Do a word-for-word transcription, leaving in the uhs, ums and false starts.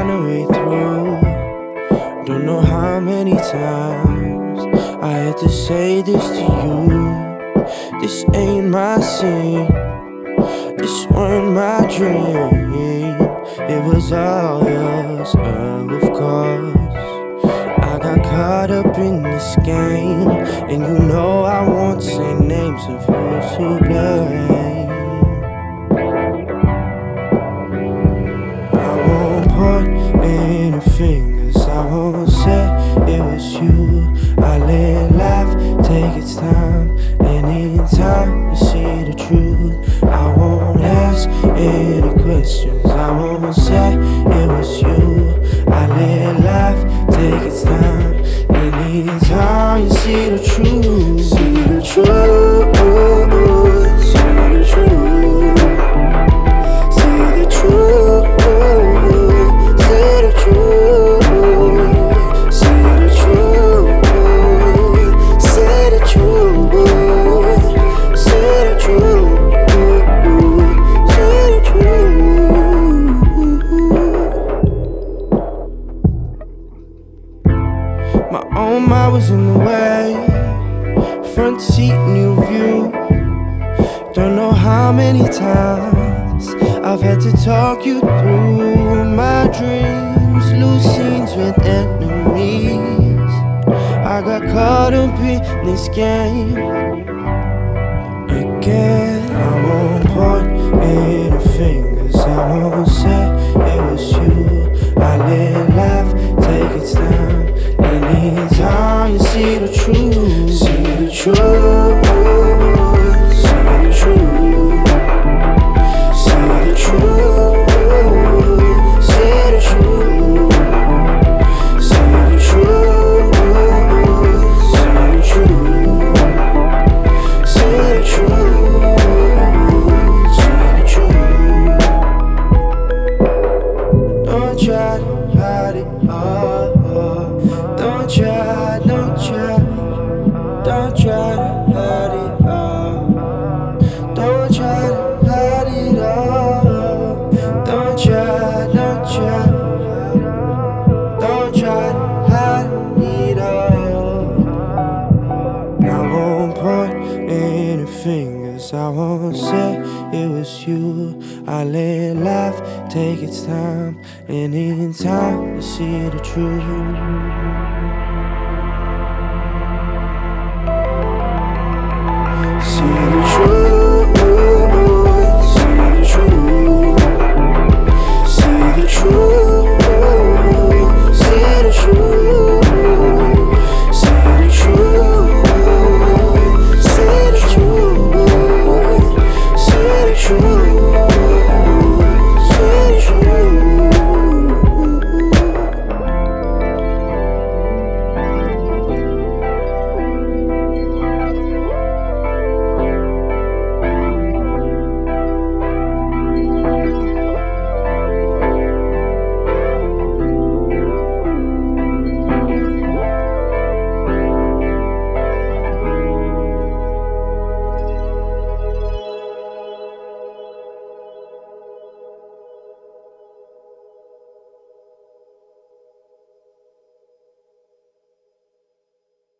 find a way through. Don't know how many times I had to say this to you. This ain't my scene, this weren't my dream. It was all yours, of course. I got caught up in this game, and you know I won't say names of who's to blame. I won't point any fingers, I won't say it was you. I let life take its time, and in time you see the truth. I won't ask any questions, I won't say it was you. I let life take its time, and in time you see the truth. See the truth, see the truth, see the truth, see the truth, see the truth, say the truth, say the truth, say the truth. My own mind was in the way, front seat, new view. Don't know how many times I've had to talk you through my dreams, lose scenes with enemies. I got caught up in this game again. I won't point any fingers, I won't say it was you. I let life take its time, and in time you see the truth. See the truth, see the truth, see the truth, see the truth, see the truth, see the truth, see the truth, see the truth. Don't try to hide it all. Don't try, don't try, don't try to hide it all. Don't try to hide it all. Don't try, don't try, don't try to hide it all. I won't point any fingers, I won't say it was you. I let life take its time, and in time you see the truth. See